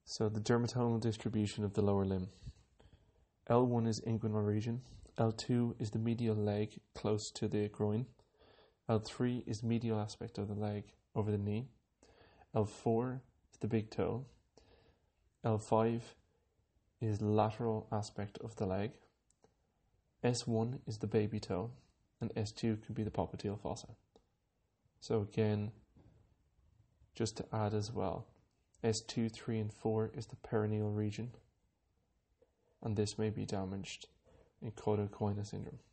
So the dermatonal distribution of the lower limb. L1 is inguinal region. L2 is the medial leg close to the groin. L3 is the medial aspect of the leg over the knee. L4 is the big toe. L5 is the lateral aspect of the leg. S1 is the baby toe. And S2 can be the popliteal fossa. So again, just to add as well, S2, 3 and 4 is the perineal region, and this may be damaged in cauda equina syndrome.